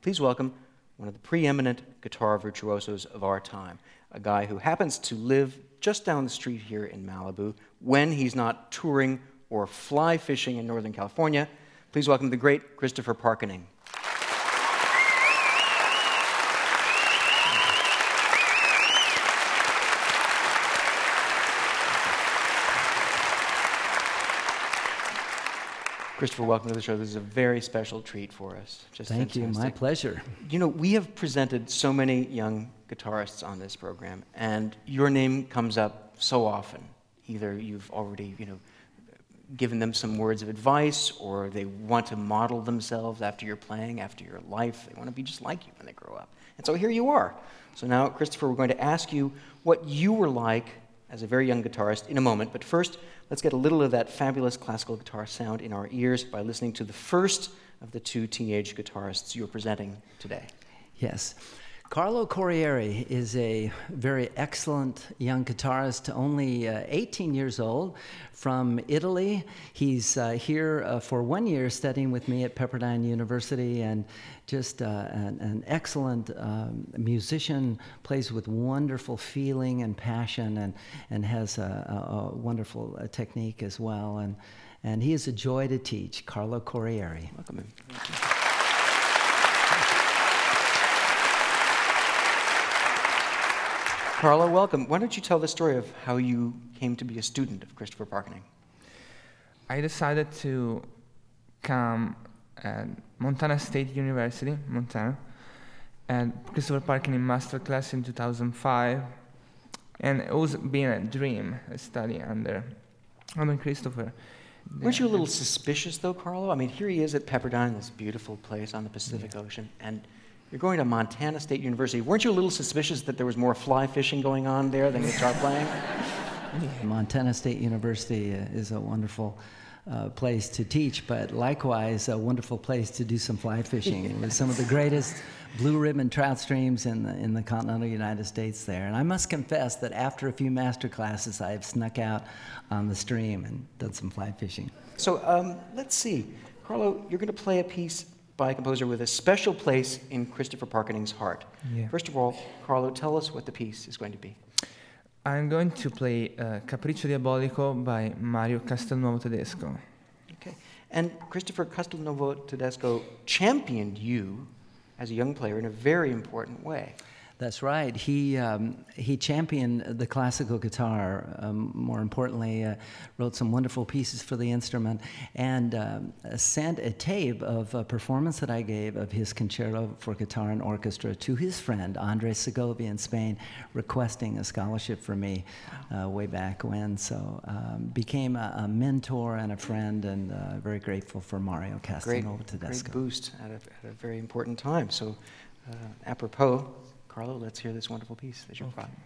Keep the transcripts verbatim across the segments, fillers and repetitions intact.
Please welcome one of the preeminent guitar virtuosos of our time, a guy who happens to live just down the street here in Malibu when he's not touring or fly fishing in Northern California. Please welcome the great Christopher Parkening. Christopher, welcome to the show. This is a very special treat for us. Just Thank fantastic. you. My pleasure. You know, we have presented so many young guitarists on this program, and your name comes up so often. Either you've already, you know, given them some words of advice, or they want to model themselves after your playing, after your life. They want to be just like you when they grow up. And so here you are. So now, Christopher, we're going to ask you what you were like as a very young guitarist in a moment. But first, let's get a little of that fabulous classical guitar sound in our ears by listening to the first of the two teenage guitarists you're presenting today. Yes. Carlo Corriere is a very excellent young guitarist, only uh, eighteen years old, from Italy. He's uh, here uh, for one year studying with me at Pepperdine University, and just uh, an, an excellent um, musician, plays with wonderful feeling and passion, and, and has a, a, a wonderful uh, technique as well. And, and he is a joy to teach, Carlo Corriere. Welcome in. Carlo, welcome. Why don't you tell the story of how you came to be a student of Christopher Parkening? I decided to come at Montana State University, Montana, and Christopher Parkening master class in two thousand five, and it was been a dream, a study under, under Christopher. Weren't you a little suspicious, though, Carlo? I mean, here he is at Pepperdine, this beautiful place on the Pacific yeah. Ocean, and you're going to Montana State University. Weren't you a little suspicious that there was more fly fishing going on there than guitar playing? Montana State University is a wonderful uh, place to teach, but likewise a wonderful place to do some fly fishing. It was some of the greatest blue ribbon trout streams in the, in the continental United States there. And I must confess that after a few master classes, I have snuck out on the stream and done some fly fishing. So um, let's see. Carlo, you're going to play a piece by a composer with a special place in Christopher Parkening's heart. Yeah. First of all, Carlo, tell us what the piece is going to be. I'm going to play uh, Capriccio Diabolico by Mario Castelnuovo Tedesco. Okay. And Christopher Castelnuovo Tedesco championed you as a young player in a very important way. That's right. He um, he championed the classical guitar. Um, more importantly, uh, wrote some wonderful pieces for the instrument, and um, sent a tape of a performance that I gave of his concerto for guitar and orchestra to his friend Andres Segovia in Spain, requesting a scholarship for me uh, way back when. So um, became a, a mentor and a friend, and uh, very grateful for Mario Castelnuovo Tedesco. Great boost at a, at a very important time. So, uh, apropos, Carlo, let's hear this wonderful piece that you've brought.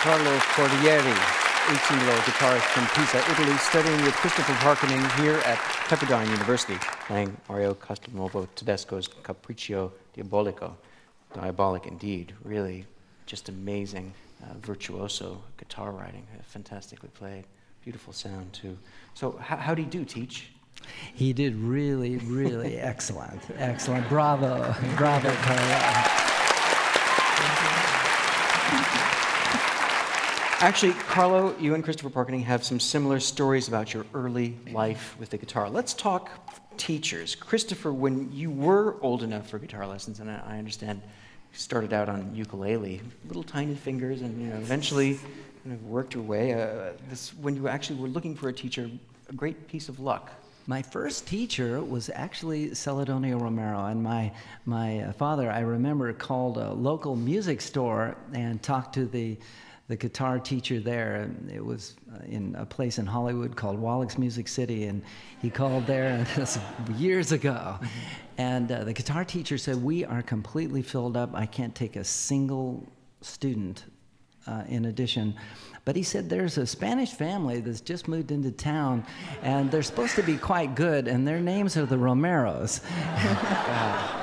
Carlo Corrieri, eighteen-year-old guitarist from Pisa, Italy, studying with Christopher Parkening here at Pepperdine University, playing Mario Castelnuovo Tedesco's Capriccio Diabolico. Diabolic indeed, really just amazing, uh, virtuoso guitar writing, uh, fantastically played, beautiful sound too. So how, how do you do, Teach? He did really, really excellent. Excellent. Bravo. Bravo, Carlo. Actually, Carlo, you and Christopher Parkening have some similar stories about your early life with the guitar. Let's talk teachers. Christopher, when you were old enough for guitar lessons, and I understand you started out on ukulele, little tiny fingers, and you know, eventually kind of worked your way. Uh, this, when you actually were looking for a teacher, a great piece of luck. My first teacher was actually Celedonio Romero, and my my father, I remember, called a local music store and talked to the the guitar teacher there. It was in a place in Hollywood called Wallach's Music City, and he called there, and this was years ago. And uh, the guitar teacher said, "We are completely filled up. I can't take a single student uh, in addition." But he said, "There's a Spanish family that's just moved into town, and they're supposed to be quite good, and their names are the Romeros." Wow.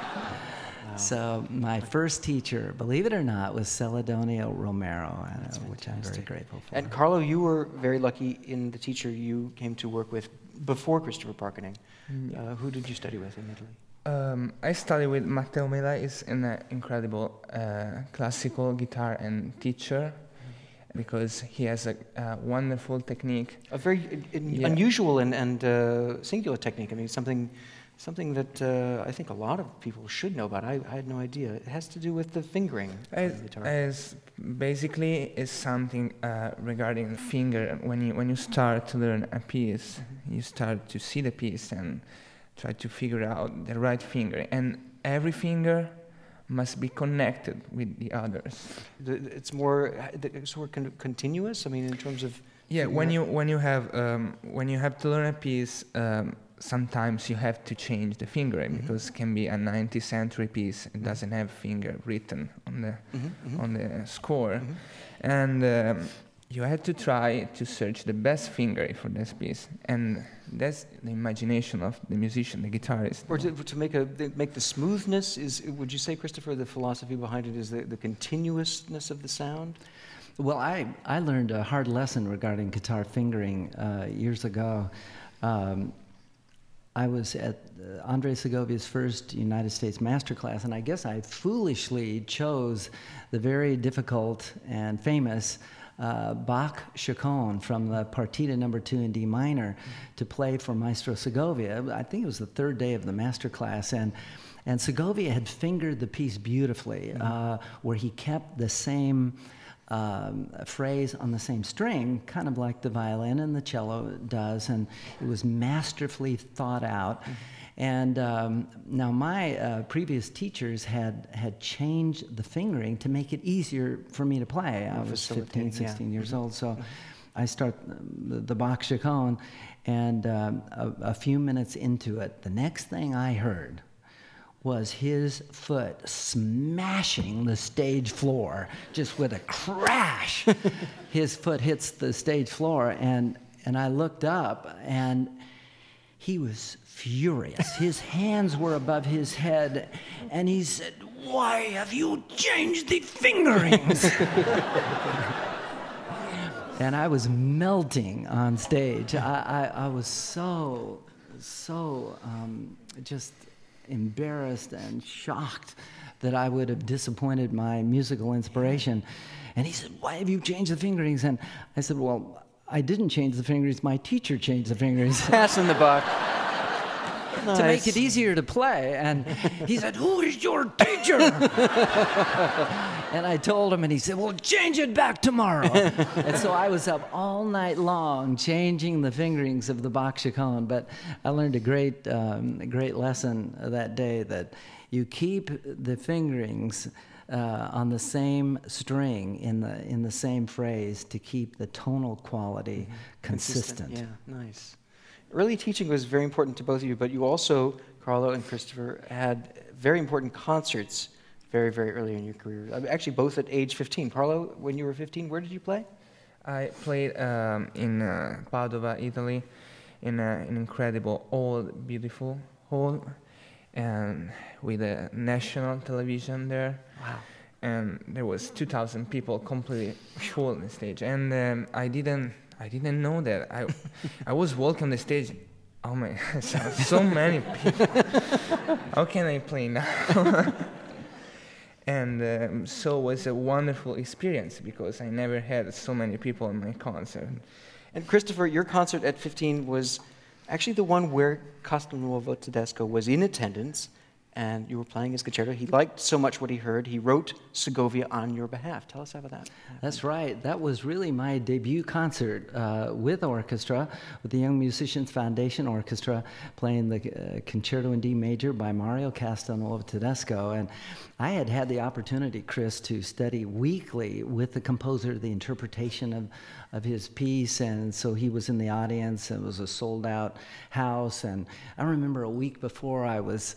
So my first teacher, believe it or not, was Celedonio Romero, uh, which I'm very grateful for. And Carlo, you were very lucky in the teacher you came to work with before Christopher Parkening. Mm. Uh, who did you study with in Italy? Um, I studied with Matteo Mela. He's an uh, incredible uh, classical guitar and teacher, because he has a uh, wonderful technique. A very uh, Yeah. unusual and, and uh, singular technique. I mean, something something that uh, I think a lot of people should know about. I, I had no idea. It has to do with the fingering As, of the guitar. as basically is something uh, regarding the finger. When you when you start to learn a piece, you start to see the piece and try to figure out the right finger, and every finger must be connected with the others. The, it's more it's sort of con- continuous. I mean, in terms of Yeah, figuring when out- you when you have um, when you have to learn a piece, um, sometimes you have to change the fingering, Mhm. because it can be a nineteenth century piece. It doesn't have finger written on the Mhm, mhm, on the score, mhm. and um, you have to try to search the best finger for this piece, and that's the imagination of the musician, the guitarist. Or to, to make a the- make the smoothness is. Would you say, Christopher, the philosophy behind it is the, the continuousness of the sound? Well, I, I learned a hard lesson regarding guitar fingering uh, years ago. Um, I was at uh, Andre Segovia's first United States Masterclass, and I guess I foolishly chose the very difficult and famous uh, Bach Chaconne from the Partita number two in D minor to play for Maestro Segovia. I think it was the third day of the Masterclass, and and Segovia had fingered the piece beautifully, mm-hmm. uh, where he kept the same Um, a phrase on the same string, kind of like the violin and the cello does, and it was masterfully thought out. Mm-hmm. And um, now my uh, previous teachers had had changed the fingering to make it easier for me to play. I was fifteen, sixteen yeah. years mm-hmm. old, so mm-hmm. I start the, the Bach Chaconne, and um, a, a few minutes into it, the next thing I heard was his foot smashing the stage floor, just with a crash. His foot hits the stage floor, and, and I looked up, and he was furious. His hands were above his head, and he said, "Why have you changed the fingerings?" And I was melting on stage. I, I, I was so, so um, just embarrassed and shocked that I would have disappointed my musical inspiration. And he said, "Why have you changed the fingerings?" And I said, "Well, I didn't change the fingerings. My teacher changed the fingerings." Passing the buck. To make it easier to play. And he said, "Who is your teacher?" And I told him, and he said, "Well, change it back tomorrow." And so I was up all night long changing the fingerings of the Bach Chaconne. But I learned a great, um, a great lesson that day, that you keep the fingerings uh, on the same string in the in the same phrase to keep the tonal quality mm-hmm. consistent. consistent. Yeah, nice. Early teaching was very important to both of you, but you also, Carlo and Christopher, had very important concerts very, very early in your career. Uh, Actually, both at age fifteen. Carlo, when you were fifteen, where did you play? I played um, in uh, Padova, Italy, in a, an incredible, old, beautiful hall, and with a national television there. Wow. And there was two thousand people completely full on the stage. And um, I didn't, I didn't know that. I, I was walking on the stage. Oh my, so, so many people. How can I play now? And um, so it was a wonderful experience because I never had so many people in my concert. And Christopher, your concert at fifteen was actually the one where Castelnuovo Tedesco was in attendance, and you were playing his concerto. He liked so much what he heard, he wrote Segovia on your behalf. Tell us about that. That's right. That was really my debut concert uh, with orchestra, with the Young Musicians Foundation Orchestra, playing the uh, Concerto in D Major by Mario Castelnuovo Tedesco. And I had had the opportunity, Chris, to study weekly with the composer the interpretation of, of his piece, and so he was in the audience. It was a sold-out house, and I remember a week before I was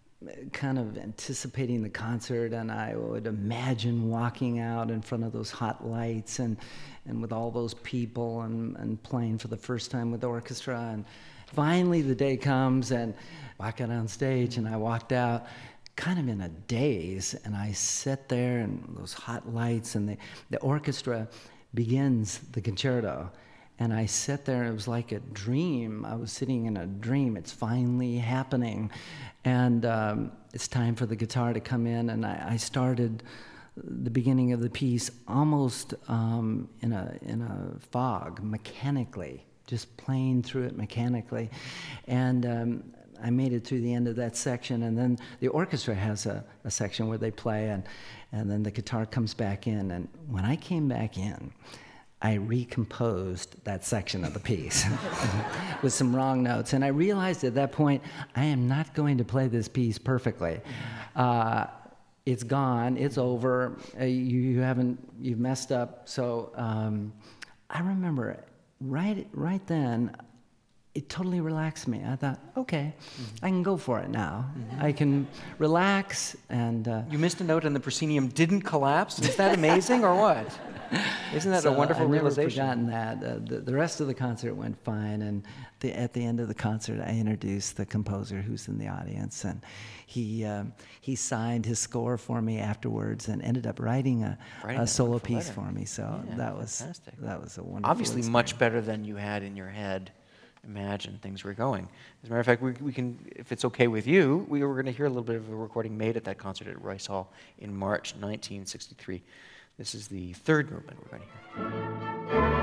kind of anticipating the concert, and I would imagine walking out in front of those hot lights and, and with all those people and, and playing for the first time with the orchestra. And finally the day comes, and I got on stage, and I walked out kind of in a daze, and I sit there and those hot lights, and the, the orchestra begins the concerto. And I sat there, and it was like a dream. I was sitting in a dream. It's finally happening. And um, it's time for the guitar to come in, and I, I started the beginning of the piece almost um, in a in a fog, mechanically, just playing through it mechanically. And um, I made it through the end of that section, and then the orchestra has a, a section where they play, and, and then the guitar comes back in. And when I came back in, I recomposed that section of the piece with some wrong notes. And I realized at that point, I am not going to play this piece perfectly. Uh, it's gone, it's over, uh, you, you haven't, you've messed up. So um, I remember right, right then, it totally relaxed me. I thought, okay, mm-hmm. I can go for it now. Mm-hmm. I can relax and... Uh, you missed a note and the proscenium didn't collapse? Is that amazing or what? Isn't that so a wonderful I've realization? I've never forgotten that. Uh, the, the rest of the concert went fine, and the, at the end of the concert, I introduced the composer who's in the audience, and he um, he signed his score for me afterwards, and ended up writing a, writing a solo piece letter. for me. So yeah, that was fantastic. that was a wonderful. Obviously, experience. much better than you had in your head. Imagine things were going. As a matter of fact, we, we can, if it's okay with you, we were going to hear a little bit of a recording made at that concert at Rice Hall in March nineteen sixty-three. This is the third movement we're going to hear.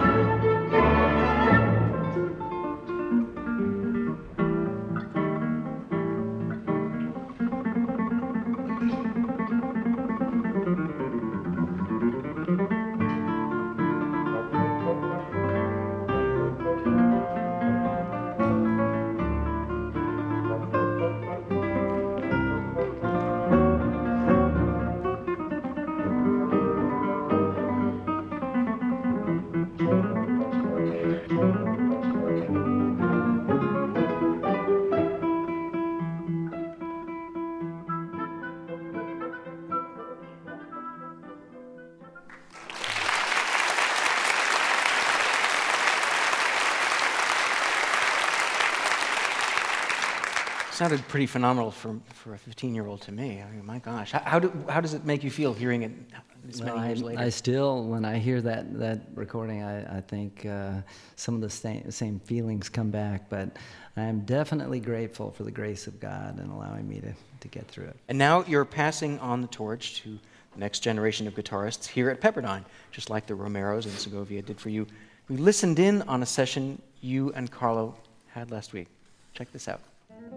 Sounded pretty phenomenal for, for a fifteen-year-old to me. I mean, my gosh. How, how, do, how does it make you feel hearing it this Well, many years I, later? I still, when I hear that, that recording, I, I think uh, some of the same, same feelings come back, but I'm definitely grateful for the grace of God and allowing me to, to get through it. And now you're passing on the torch to the next generation of guitarists here at Pepperdine, just like the Romeros and Segovia did for you. We listened in on a session you and Carlo had last week. Check this out.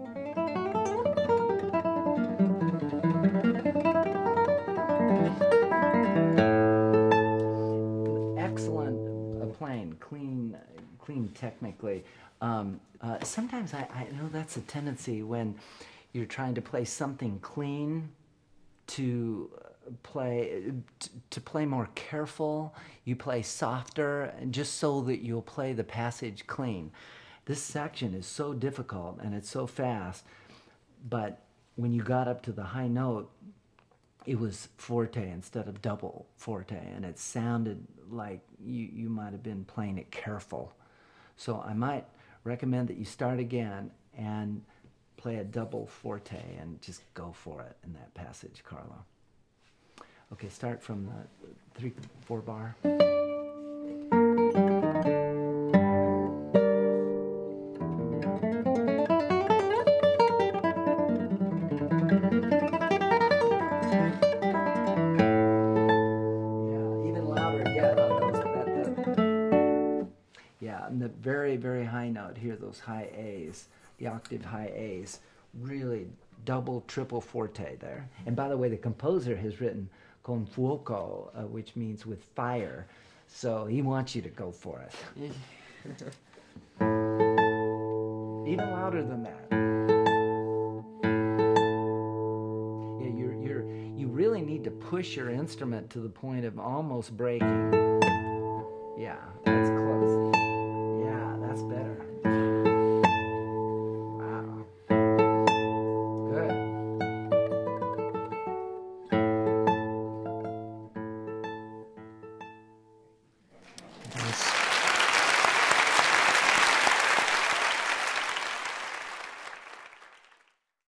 Excellent uh, playing, clean, clean technically. Um, uh, sometimes I, I know that's a tendency when you're trying to play something clean to play t- to play more careful. You play softer, just so that you'll play the passage clean. This section is so difficult and it's so fast, but when you got up to the high note, it was forte instead of double forte, and it sounded like you, you might have been playing it careful. So I might recommend that you start again and play a double forte and just go for it in that passage, Carlo. Okay, start from the three, four bar. Yeah, and the very, very high note here, those high A's, the octave high A's, really double, triple forte there. And by the way, the composer has written con fuoco, uh, which means with fire. So he wants you to go for it. Even louder than that. Yeah, you're, you're, you really need to push your instrument to the point of almost breaking. Yeah, that's